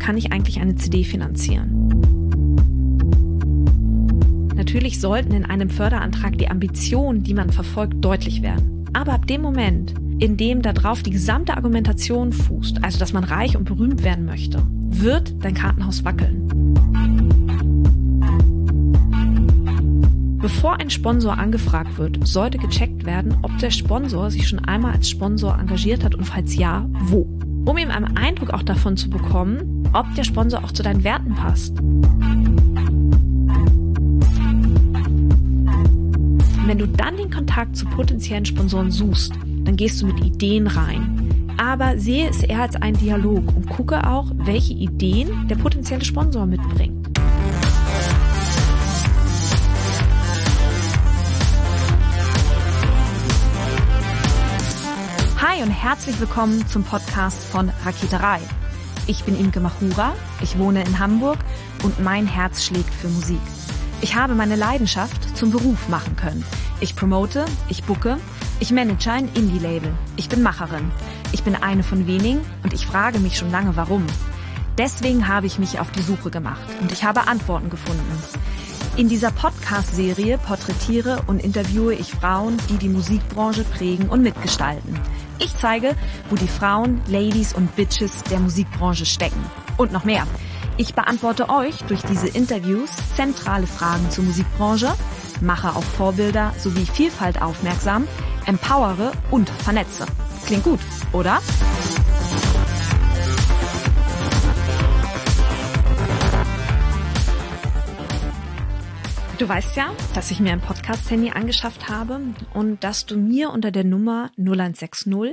kann ich eigentlich eine CD finanzieren? Natürlich sollten in einem Förderantrag die Ambitionen, die man verfolgt, deutlich werden. Aber ab dem Moment, in dem darauf die gesamte Argumentation fußt, also dass man reich und berühmt werden möchte, wird dein Kartenhaus wackeln. Bevor ein Sponsor angefragt wird, sollte gecheckt werden, ob der Sponsor sich schon einmal als Sponsor engagiert hat und falls ja, wo. Um ihm einen Eindruck auch davon zu bekommen, ob der Sponsor auch zu deinen Werten passt. Wenn du dann den Kontakt zu potenziellen Sponsoren suchst, dann gehst du mit Ideen rein. Aber sehe es eher als einen Dialog und gucke auch, welche Ideen der potenzielle Sponsor mitbringt. Hi und herzlich willkommen zum Podcast von Raketerei. Ich bin Imke Machura, ich wohne in Hamburg und mein Herz schlägt für Musik. Ich habe meine Leidenschaft zum Beruf machen können. Ich promote, ich booke, ich manage ein Indie-Label. Ich bin Macherin. Ich bin eine von wenigen und ich frage mich schon lange, warum. Deswegen habe ich mich auf die Suche gemacht und ich habe Antworten gefunden. In dieser Podcast-Serie porträtiere und interviewe ich Frauen, die die Musikbranche prägen und mitgestalten. Ich zeige, wo die Frauen, Ladies und Bitches der Musikbranche stecken. Und noch mehr. Ich beantworte euch durch diese Interviews zentrale Fragen zur Musikbranche, mache auf Vorbilder sowie Vielfalt aufmerksam, empowere und vernetze. Klingt gut, oder? Du weißt ja, dass ich mir ein Podcast-Handy angeschafft habe und dass du mir unter der Nummer 0160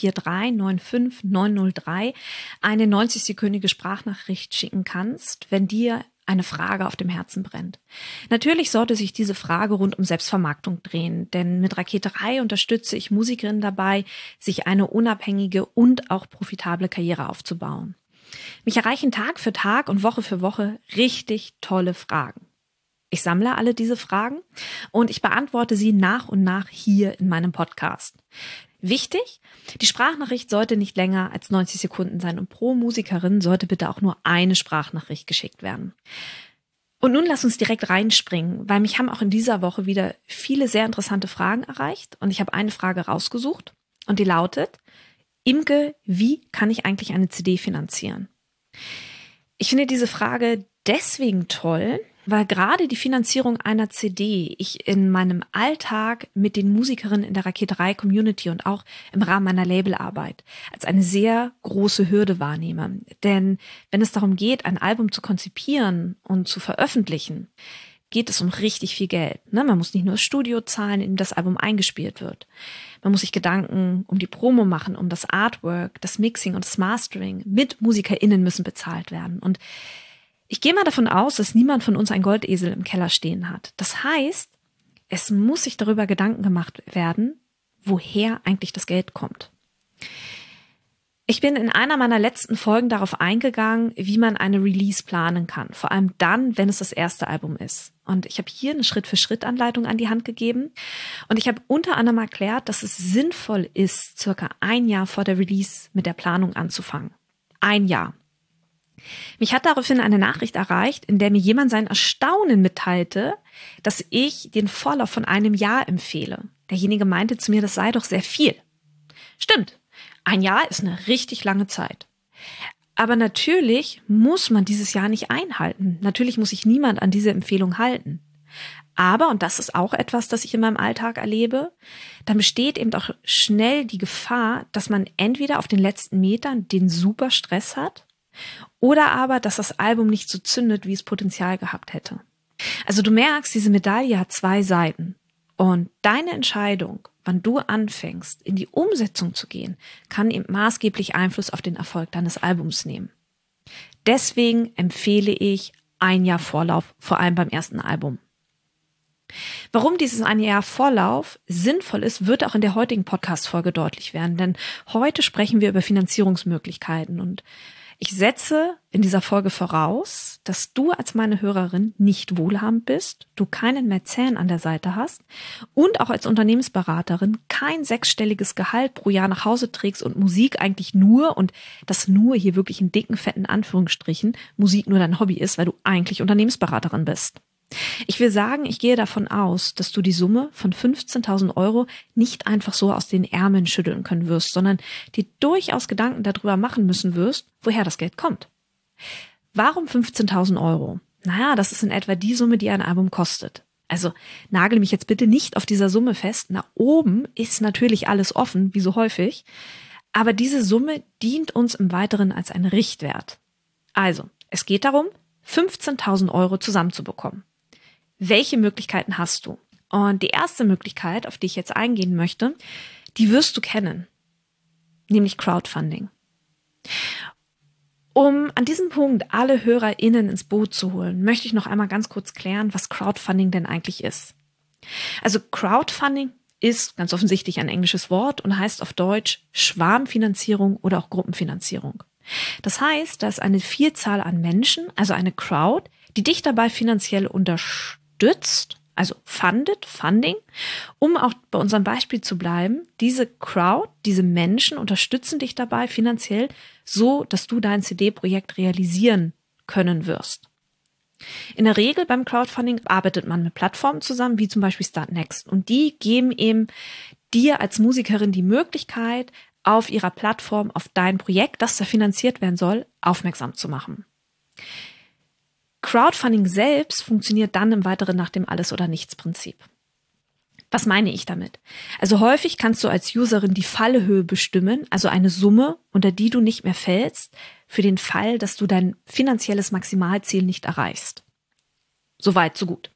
4395 903 eine 90-sekündige Sprachnachricht schicken kannst, wenn dir eine Frage auf dem Herzen brennt. Natürlich sollte sich diese Frage rund um Selbstvermarktung drehen, denn mit Raketerei unterstütze ich Musikerinnen dabei, sich eine unabhängige und auch profitable Karriere aufzubauen. Mich erreichen Tag für Tag und Woche für Woche richtig tolle Fragen. Ich sammle alle diese Fragen und ich beantworte sie nach und nach hier in meinem Podcast. Wichtig, die Sprachnachricht sollte nicht länger als 90 Sekunden sein und pro Musikerin sollte bitte auch nur eine Sprachnachricht geschickt werden. Und nun lass uns direkt reinspringen, weil mich haben auch in dieser Woche wieder viele sehr interessante Fragen erreicht und ich habe eine Frage rausgesucht und die lautet: Imke, wie kann ich eigentlich eine CD finanzieren? Ich finde diese Frage deswegen toll, weil gerade die Finanzierung einer CD ich in meinem Alltag mit den Musikerinnen in der Raketerei-Community und auch im Rahmen meiner Labelarbeit als eine sehr große Hürde wahrnehme. Denn wenn es darum geht, ein Album zu konzipieren und zu veröffentlichen, geht es um richtig viel Geld. Man muss nicht nur das Studio zahlen, in dem das Album eingespielt wird. Man muss sich Gedanken um die Promo machen, um das Artwork, das Mixing und das Mastering. Mit MusikerInnen müssen bezahlt werden. Und ich gehe mal davon aus, dass niemand von uns ein Goldesel im Keller stehen hat. Das heißt, es muss sich darüber Gedanken gemacht werden, woher eigentlich das Geld kommt. Ich bin in einer meiner letzten Folgen darauf eingegangen, wie man eine Release planen kann. Vor allem dann, wenn es das erste Album ist. Und ich habe hier eine Schritt-für-Schritt-Anleitung an die Hand gegeben. Und ich habe unter anderem erklärt, dass es sinnvoll ist, circa ein Jahr vor der Release mit der Planung anzufangen. Ein Jahr. Mich hat daraufhin eine Nachricht erreicht, in der mir jemand sein Erstaunen mitteilte, dass ich den Vorlauf von einem Jahr empfehle. Derjenige meinte zu mir, das sei doch sehr viel. Stimmt, ein Jahr ist eine richtig lange Zeit. Aber natürlich muss man dieses Jahr nicht einhalten. Natürlich muss sich niemand an diese Empfehlung halten. Aber, und das ist auch etwas, das ich in meinem Alltag erlebe, dann besteht eben auch schnell die Gefahr, dass man entweder auf den letzten Metern den super Stress hat, oder aber, dass das Album nicht so zündet, wie es Potenzial gehabt hätte. Also du merkst, diese Medaille hat zwei Seiten. Und deine Entscheidung, wann du anfängst, in die Umsetzung zu gehen, kann eben maßgeblich Einfluss auf den Erfolg deines Albums nehmen. Deswegen empfehle ich ein Jahr Vorlauf, vor allem beim ersten Album. Warum dieses ein Jahr Vorlauf sinnvoll ist, wird auch in der heutigen Podcast-Folge deutlich werden. Denn heute sprechen wir über Finanzierungsmöglichkeiten und Ich setze in dieser Folge voraus, dass du als meine Hörerin nicht wohlhabend bist, du keinen Mäzen an der Seite hast und auch als Unternehmensberaterin kein 6-stelliges Gehalt pro Jahr nach Hause trägst und Musik eigentlich nur, und das nur hier wirklich in dicken, fetten Anführungsstrichen, Musik nur dein Hobby ist, weil du eigentlich Unternehmensberaterin bist. Ich will sagen, ich gehe davon aus, dass du die Summe von 15.000 Euro nicht einfach so aus den Ärmeln schütteln können wirst, sondern dir durchaus Gedanken darüber machen müssen wirst, woher das Geld kommt. Warum 15.000 Euro? Naja, das ist in etwa die Summe, die ein Album kostet. Also nagel mich jetzt bitte nicht auf dieser Summe fest. Nach oben ist natürlich alles offen, wie so häufig. Aber diese Summe dient uns im Weiteren als ein Richtwert. Also, es geht darum, 15.000 Euro zusammenzubekommen. Welche Möglichkeiten hast du? Und die erste Möglichkeit, auf die ich jetzt eingehen möchte, die wirst du kennen, nämlich Crowdfunding. Um an diesem Punkt alle HörerInnen ins Boot zu holen, möchte ich noch einmal ganz kurz klären, was Crowdfunding denn eigentlich ist. Also Crowdfunding ist ganz offensichtlich ein englisches Wort und heißt auf Deutsch Schwarmfinanzierung oder auch Gruppenfinanzierung. Das heißt, da ist eine Vielzahl an Menschen, also eine Crowd, die dich dabei finanziell unterstützt, also Funding, um auch bei unserem Beispiel zu bleiben. Diese Crowd, diese Menschen unterstützen dich dabei finanziell, so dass du dein CD-Projekt realisieren können wirst. In der Regel beim Crowdfunding arbeitet man mit Plattformen zusammen, wie zum Beispiel Startnext. Und die geben eben dir als Musikerin die Möglichkeit, auf ihrer Plattform auf dein Projekt, das da finanziert werden soll, aufmerksam zu machen. Crowdfunding selbst funktioniert dann im Weiteren nach dem Alles-oder-Nichts-Prinzip. Was meine ich damit? Also häufig kannst du als Userin die Fallhöhe bestimmen, also eine Summe, unter die du nicht mehr fällst, für den Fall, dass du dein finanzielles Maximalziel nicht erreichst. Soweit, so gut.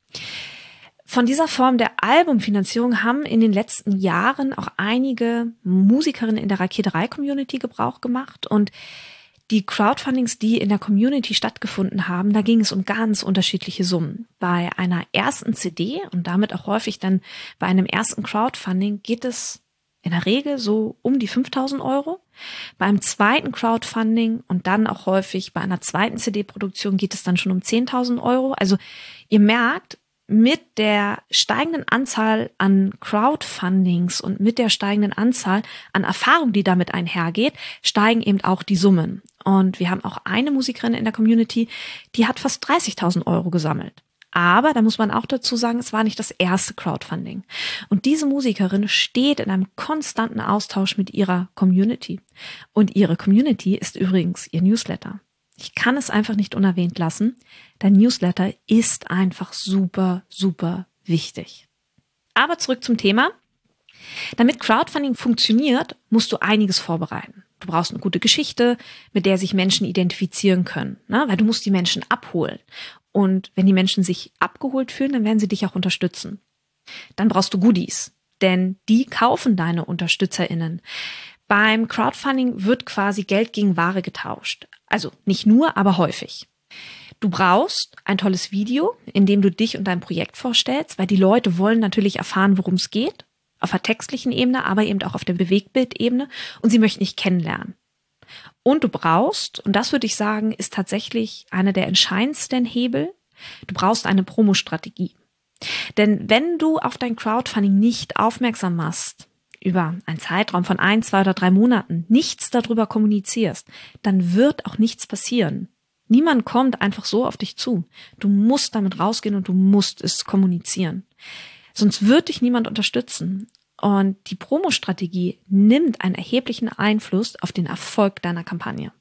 Von dieser Form der Albumfinanzierung haben in den letzten Jahren auch einige Musikerinnen in der Raketerei-Community Gebrauch gemacht, und die Crowdfundings, die in der Community stattgefunden haben, da ging es um ganz unterschiedliche Summen. Bei einer ersten CD und damit auch häufig dann bei einem ersten Crowdfunding geht es in der Regel so um die 5.000 Euro. Beim zweiten Crowdfunding und dann auch häufig bei einer zweiten CD-Produktion geht es dann schon um 10.000 Euro. Also ihr merkt, mit der steigenden Anzahl an Crowdfundings und mit der steigenden Anzahl an Erfahrung, die damit einhergeht, steigen eben auch die Summen. Und wir haben auch eine Musikerin in der Community, die hat fast 30.000 Euro gesammelt. Aber da muss man auch dazu sagen, es war nicht das erste Crowdfunding. Und diese Musikerin steht in einem konstanten Austausch mit ihrer Community. Und ihre Community ist übrigens ihr Newsletter. Ich kann es einfach nicht unerwähnt lassen. Dein Newsletter ist einfach super, super wichtig. Aber zurück zum Thema. Damit Crowdfunding funktioniert, musst du einiges vorbereiten. Du brauchst eine gute Geschichte, mit der sich Menschen identifizieren können, ne? Weil du musst die Menschen abholen. Und wenn die Menschen sich abgeholt fühlen, dann werden sie dich auch unterstützen. Dann brauchst du Goodies, denn die kaufen deine UnterstützerInnen. Beim Crowdfunding wird quasi Geld gegen Ware getauscht. Also nicht nur, aber häufig. Du brauchst ein tolles Video, in dem du dich und dein Projekt vorstellst, weil die Leute wollen natürlich erfahren, worum es geht. Auf der textlichen Ebene, aber eben auch auf der Bewegtbildebene, und sie möchten dich kennenlernen. Und du brauchst, und das würde ich sagen, ist tatsächlich einer der entscheidendsten Hebel, du brauchst eine Promostrategie. Denn wenn du auf dein Crowdfunding nicht aufmerksam machst, über einen Zeitraum von 1, 2 oder 3 Monaten nichts darüber kommunizierst, dann wird auch nichts passieren. Niemand kommt einfach so auf dich zu. Du musst damit rausgehen und du musst es kommunizieren. Sonst wird dich niemand unterstützen. Und die Promo-Strategie nimmt einen erheblichen Einfluss auf den Erfolg deiner Kampagne.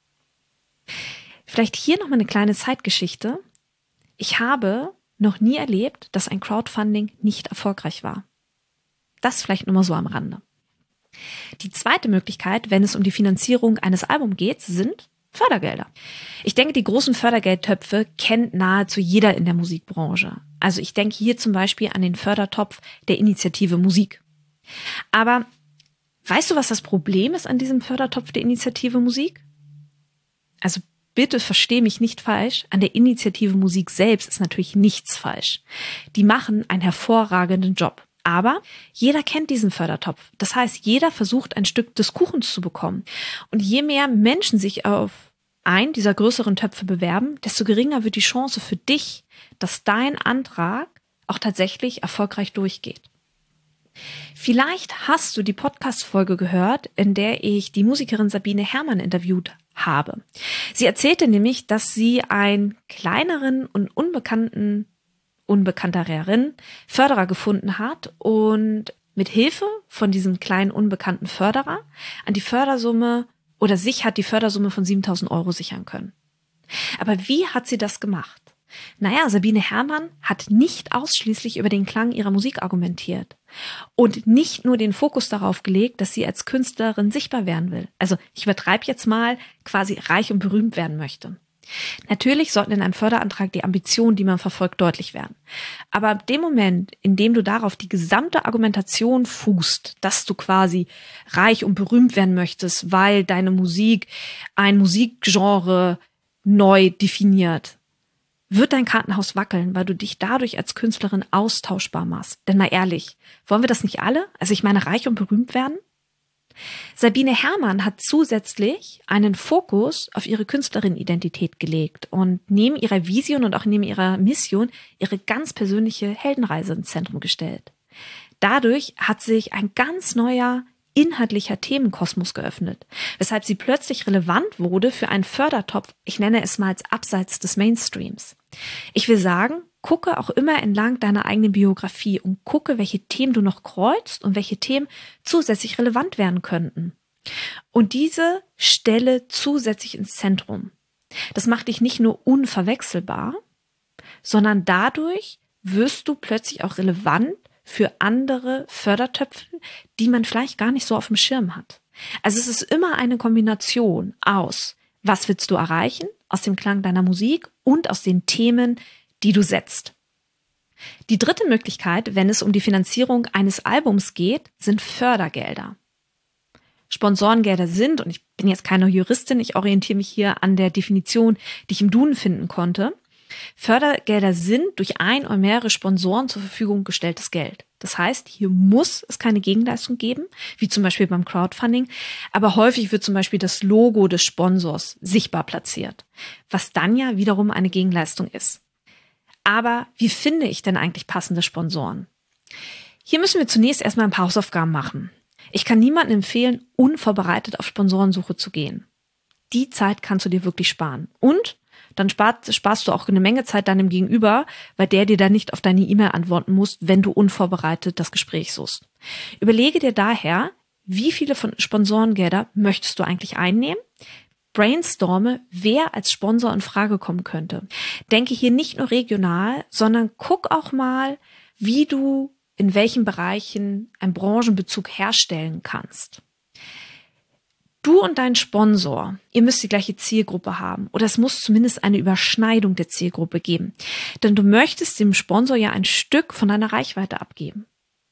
Vielleicht hier nochmal eine kleine Zeitgeschichte. Ich habe noch nie erlebt, dass ein Crowdfunding nicht erfolgreich war. Das vielleicht nur mal so am Rande. Die zweite Möglichkeit, wenn es um die Finanzierung eines Albums geht, sind Fördergelder. Ich denke, die großen Fördergeldtöpfe kennt nahezu jeder in der Musikbranche. Also ich denke hier zum Beispiel an den Fördertopf der Initiative Musik. Aber weißt du, was das Problem ist an diesem Fördertopf der Initiative Musik? Also bitte versteh mich nicht falsch, an der Initiative Musik selbst ist natürlich nichts falsch. Die machen einen hervorragenden Job. Aber jeder kennt diesen Fördertopf. Das heißt, jeder versucht, ein Stück des Kuchens zu bekommen. Und je mehr Menschen sich auf einen dieser größeren Töpfe bewerben, desto geringer wird die Chance für dich, dass dein Antrag auch tatsächlich erfolgreich durchgeht. Vielleicht hast du die Podcast-Folge gehört, in der ich die Musikerin Sabine Herrmann interviewt habe. Sie erzählte nämlich, dass sie einen kleineren und unbekanntereren Förderer gefunden hat und mit Hilfe von diesem kleinen unbekannten Förderer an die Fördersumme oder sich hat die Fördersumme von 7.000 Euro sichern können. Aber wie hat sie das gemacht? Naja, Sabine Herrmann hat nicht ausschließlich über den Klang ihrer Musik argumentiert und nicht nur den Fokus darauf gelegt, dass sie als Künstlerin sichtbar werden will. Also ich übertreibe jetzt mal, quasi reich und berühmt werden möchte. Natürlich sollten in einem Förderantrag die Ambitionen, die man verfolgt, deutlich werden. Aber ab dem Moment, in dem du darauf die gesamte Argumentation fußt, dass du quasi reich und berühmt werden möchtest, weil deine Musik ein Musikgenre neu definiert, wird dein Kartenhaus wackeln, weil du dich dadurch als Künstlerin austauschbar machst. Denn mal ehrlich, wollen wir das nicht alle? Also ich meine, reich und berühmt werden? Sabine Herrmann hat zusätzlich einen Fokus auf ihre Künstlerin-Identität gelegt und neben ihrer Vision und auch neben ihrer Mission ihre ganz persönliche Heldenreise ins Zentrum gestellt. Dadurch hat sich ein ganz neuer inhaltlicher Themenkosmos geöffnet, weshalb sie plötzlich relevant wurde für einen Fördertopf, ich nenne es mal als abseits des Mainstreams. Ich will sagen, gucke auch immer entlang deiner eigenen Biografie und gucke, welche Themen du noch kreuzt und welche Themen zusätzlich relevant werden könnten. Und diese stelle zusätzlich ins Zentrum. Das macht dich nicht nur unverwechselbar, sondern dadurch wirst du plötzlich auch relevant für andere Fördertöpfe, die man vielleicht gar nicht so auf dem Schirm hat. Also es ist immer eine Kombination aus, was willst du erreichen, aus dem Klang deiner Musik und aus den Themen, die du setzt. Die dritte Möglichkeit, wenn es um die Finanzierung eines Albums geht, sind Fördergelder. Sponsorengelder sind, und ich bin jetzt keine Juristin, ich orientiere mich hier an der Definition, die ich im Duden finden konnte, Fördergelder sind durch ein oder mehrere Sponsoren zur Verfügung gestelltes Geld. Das heißt, hier muss es keine Gegenleistung geben, wie zum Beispiel beim Crowdfunding, aber häufig wird zum Beispiel das Logo des Sponsors sichtbar platziert, was dann ja wiederum eine Gegenleistung ist. Aber wie finde ich denn eigentlich passende Sponsoren? Hier müssen wir zunächst erstmal ein paar Hausaufgaben machen. Ich kann niemandem empfehlen, unvorbereitet auf Sponsorensuche zu gehen. Die Zeit kannst du dir wirklich sparen. Und dann sparst du auch eine Menge Zeit deinem Gegenüber, weil der dir dann nicht auf deine E-Mail antworten muss, wenn du unvorbereitet das Gespräch suchst. Überlege dir daher, wie viele von Sponsorengelder möchtest du eigentlich einnehmen? Brainstorme, wer als Sponsor in Frage kommen könnte. Denke hier nicht nur regional, sondern guck auch mal, wie du in welchen Bereichen einen Branchenbezug herstellen kannst. Du und dein Sponsor, ihr müsst die gleiche Zielgruppe haben oder es muss zumindest eine Überschneidung der Zielgruppe geben, denn du möchtest dem Sponsor ja ein Stück von deiner Reichweite abgeben.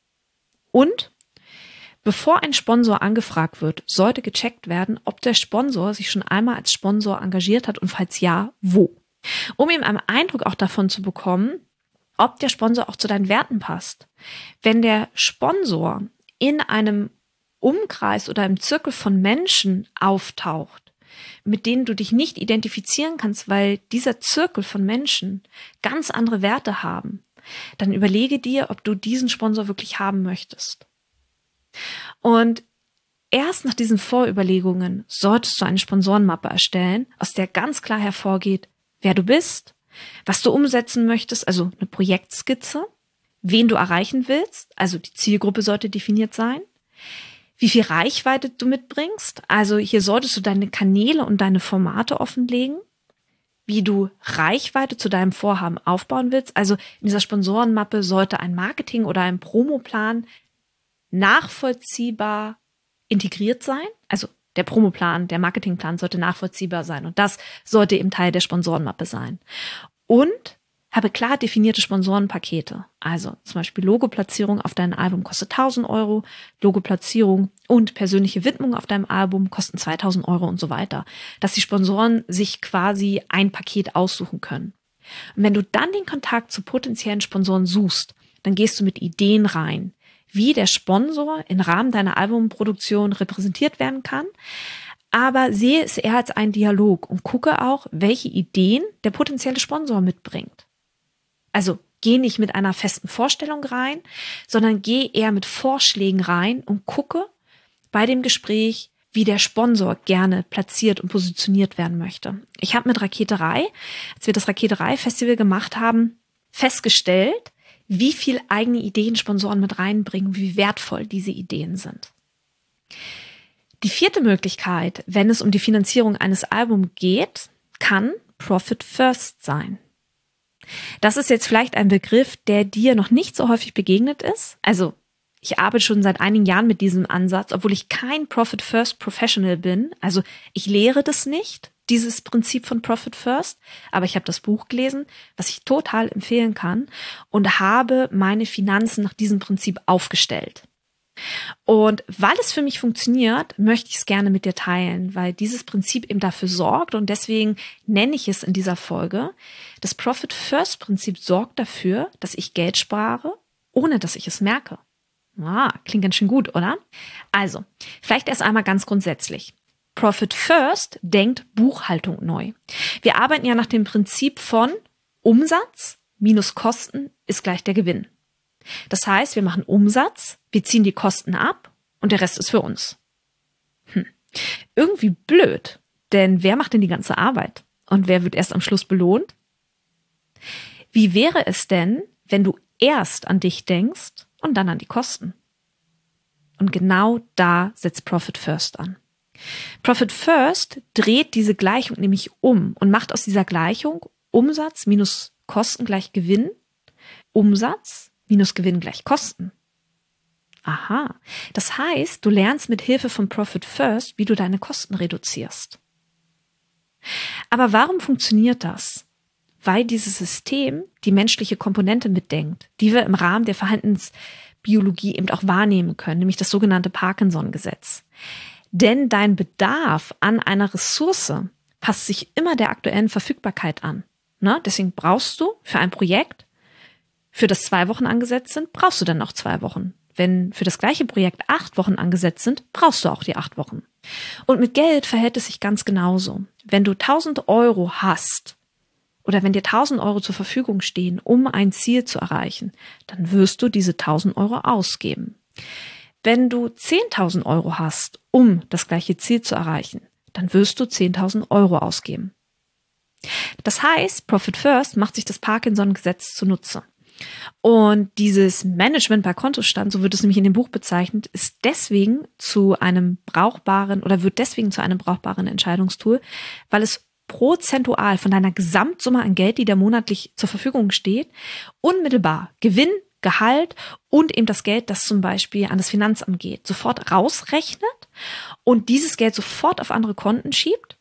Und bevor ein Sponsor angefragt wird, sollte gecheckt werden, ob der Sponsor sich schon einmal als Sponsor engagiert hat und falls ja, wo. Um ihm einen Eindruck auch davon zu bekommen, ob der Sponsor auch zu deinen Werten passt. Wenn der Sponsor in einem Umkreis oder im Zirkel von Menschen auftaucht, mit denen du dich nicht identifizieren kannst, weil dieser Zirkel von Menschen ganz andere Werte haben, dann überlege dir, ob du diesen Sponsor wirklich haben möchtest. Und erst nach diesen Vorüberlegungen solltest du eine Sponsorenmappe erstellen, aus der ganz klar hervorgeht, wer du bist, was du umsetzen möchtest, also eine Projektskizze, wen du erreichen willst, also die Zielgruppe sollte definiert sein, wie viel Reichweite du mitbringst, also hier solltest du deine Kanäle und deine Formate offenlegen, wie du Reichweite zu deinem Vorhaben aufbauen willst, also in dieser Sponsorenmappe sollte ein Marketing- oder ein Promoplan nachvollziehbar integriert sein, also der Promoplan, der Marketingplan sollte nachvollziehbar sein und das sollte eben Teil der Sponsorenmappe sein. Und habe klar definierte Sponsorenpakete, also zum Beispiel Logoplatzierung auf deinem Album kostet 1.000 Euro, Logoplatzierung und persönliche Widmung auf deinem Album kosten 2.000 Euro und so weiter, dass die Sponsoren sich quasi ein Paket aussuchen können. Und wenn du dann den Kontakt zu potenziellen Sponsoren suchst, dann gehst du mit Ideen rein, wie der Sponsor im Rahmen deiner Albumproduktion repräsentiert werden kann, aber sehe es eher als einen Dialog und gucke auch, welche Ideen der potenzielle Sponsor mitbringt. Also geh nicht mit einer festen Vorstellung rein, sondern geh eher mit Vorschlägen rein und gucke bei dem Gespräch, wie der Sponsor gerne platziert und positioniert werden möchte. Ich habe mit Raketerei, als wir das Raketerei-Festival gemacht haben, festgestellt, wie viel eigene Ideen Sponsoren mit reinbringen, wie wertvoll diese Ideen sind. Die vierte Möglichkeit, wenn es um die Finanzierung eines Albums geht, kann Profit First sein. Das ist jetzt vielleicht ein Begriff, der dir noch nicht so häufig begegnet ist. Also ich arbeite schon seit einigen Jahren mit diesem Ansatz, obwohl ich kein Profit First Professional bin. Also ich lehre das nicht, dieses Prinzip von Profit First, aber ich habe das Buch gelesen, was ich total empfehlen kann und habe meine Finanzen nach diesem Prinzip aufgestellt. Und weil es für mich funktioniert, möchte ich es gerne mit dir teilen, weil dieses Prinzip eben dafür sorgt und deswegen nenne ich es in dieser Folge. Das Profit First Prinzip sorgt dafür, dass ich Geld spare, ohne dass ich es merke. Klingt ganz schön gut, oder? Also, vielleicht erst einmal ganz grundsätzlich. Profit First denkt Buchhaltung neu. Wir arbeiten ja nach dem Prinzip von Umsatz minus Kosten ist gleich der Gewinn. Das heißt, wir machen Umsatz, wir ziehen die Kosten ab und der Rest ist für uns. Irgendwie blöd, denn wer macht denn die ganze Arbeit? Und wer wird erst am Schluss belohnt? Wie wäre es denn, wenn du erst an dich denkst und dann an die Kosten? Und genau da setzt Profit First an. Profit First dreht diese Gleichung nämlich um und macht aus dieser Gleichung Umsatz minus Kosten gleich Gewinn, Umsatz minus Gewinn gleich Kosten. Aha, das heißt, du lernst mit Hilfe von Profit First, wie du deine Kosten reduzierst. Aber warum funktioniert das? Weil dieses System die menschliche Komponente mitdenkt, die wir im Rahmen der Verhaltensbiologie eben auch wahrnehmen können, nämlich das sogenannte Parkinson-Gesetz. Denn dein Bedarf an einer Ressource passt sich immer der aktuellen Verfügbarkeit an. Deswegen brauchst du für ein Projekt, für das 2 Wochen angesetzt sind, brauchst du dann noch 2 Wochen. Wenn für das gleiche Projekt 8 Wochen angesetzt sind, brauchst du auch die 8 Wochen. Und mit Geld verhält es sich ganz genauso. Wenn du 1.000 Euro hast oder wenn dir 1.000 Euro zur Verfügung stehen, um ein Ziel zu erreichen, dann wirst du diese 1.000 Euro ausgeben. Wenn du 10.000 Euro hast, um das gleiche Ziel zu erreichen, dann wirst du 10.000 Euro ausgeben. Das heißt, Profit First macht sich das Parkinson-Gesetz zunutze. Und dieses Management bei Kontostand, so wird es nämlich in dem Buch bezeichnet, ist deswegen zu einem brauchbaren oder wird deswegen zu einem brauchbaren Entscheidungstool, weil es prozentual von deiner Gesamtsumme an Geld, die dir monatlich zur Verfügung steht, unmittelbar Gewinn, Gehalt und eben das Geld, das zum Beispiel an das Finanzamt geht, sofort rausrechnet und dieses Geld sofort auf andere Konten schiebt.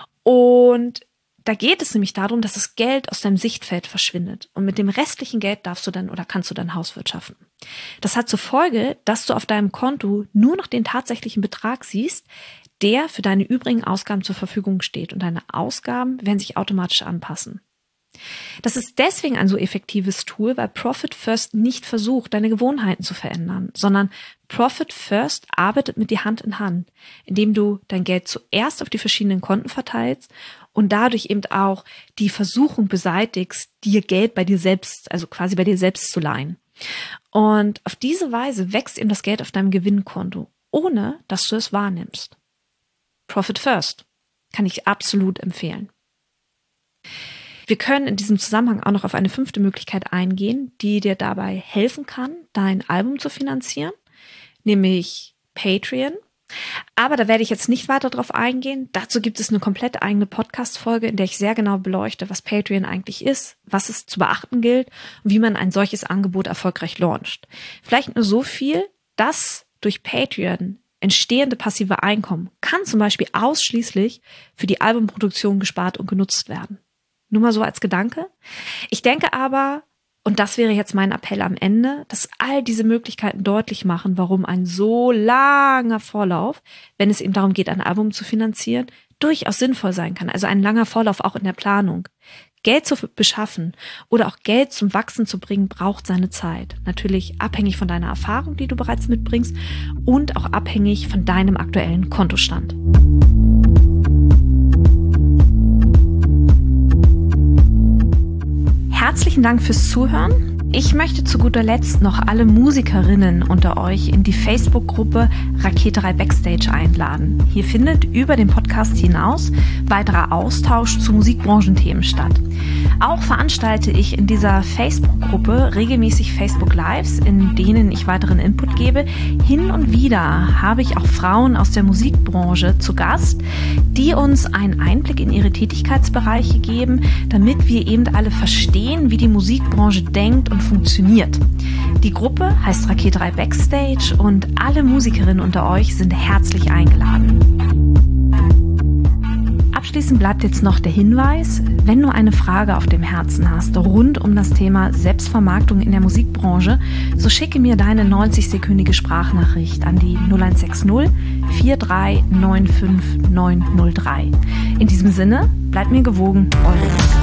Und da geht es nämlich darum, dass das Geld aus deinem Sichtfeld verschwindet. Und mit dem restlichen Geld darfst du dann oder kannst du dann hauswirtschaften. Das hat zur Folge, dass du auf deinem Konto nur noch den tatsächlichen Betrag siehst, der für deine übrigen Ausgaben zur Verfügung steht. Und deine Ausgaben werden sich automatisch anpassen. Das ist deswegen ein so effektives Tool, weil Profit First nicht versucht, deine Gewohnheiten zu verändern, sondern Profit First arbeitet mit dir Hand in Hand, indem du dein Geld zuerst auf die verschiedenen Konten verteilst und dadurch eben auch die Versuchung beseitigst, dir Geld bei dir selbst, also quasi bei dir selbst zu leihen. Und auf diese Weise wächst eben das Geld auf deinem Gewinnkonto, ohne dass du es wahrnimmst. Profit First kann ich absolut empfehlen. Wir können in diesem Zusammenhang auch noch auf eine 5. Möglichkeit eingehen, die dir dabei helfen kann, dein Album zu finanzieren, nämlich Patreon. Aber da werde ich jetzt nicht weiter drauf eingehen. Dazu gibt es eine komplett eigene Podcast-Folge, in der ich sehr genau beleuchte, was Patreon eigentlich ist, was es zu beachten gilt und wie man ein solches Angebot erfolgreich launcht. Vielleicht nur so viel, dass durch Patreon entstehende passive Einkommen kann zum Beispiel ausschließlich für die Albumproduktion gespart und genutzt werden. Nur mal so als Gedanke. Ich denke aber, und das wäre jetzt mein Appell am Ende, dass all diese Möglichkeiten deutlich machen, warum ein so langer Vorlauf, wenn es eben darum geht, ein Album zu finanzieren, durchaus sinnvoll sein kann. Also ein langer Vorlauf auch in der Planung. Geld zu beschaffen oder auch Geld zum Wachsen zu bringen, braucht seine Zeit. Natürlich abhängig von deiner Erfahrung, die du bereits mitbringst und auch abhängig von deinem aktuellen Kontostand. Herzlichen Dank fürs Zuhören. Ich möchte zu guter Letzt noch alle Musikerinnen unter euch in die Facebook-Gruppe Raketerei Backstage einladen. Hier findet über den Podcast hinaus weiterer Austausch zu Musikbranchenthemen statt. Auch veranstalte ich in dieser Facebook-Gruppe regelmäßig Facebook-Lives, in denen ich weiteren Input gebe. Hin und wieder habe ich auch Frauen aus der Musikbranche zu Gast, die uns einen Einblick in ihre Tätigkeitsbereiche geben, damit wir eben alle verstehen, wie die Musikbranche denkt und funktioniert. Die Gruppe heißt Raketerei Backstage und alle Musikerinnen unter euch sind herzlich eingeladen. Abschließend bleibt jetzt noch der Hinweis, wenn du eine Frage auf dem Herzen hast rund um das Thema Selbstvermarktung in der Musikbranche, so schicke mir deine 90-sekündige Sprachnachricht an die 0160 43 95 903. In diesem Sinne, bleibt mir gewogen, eure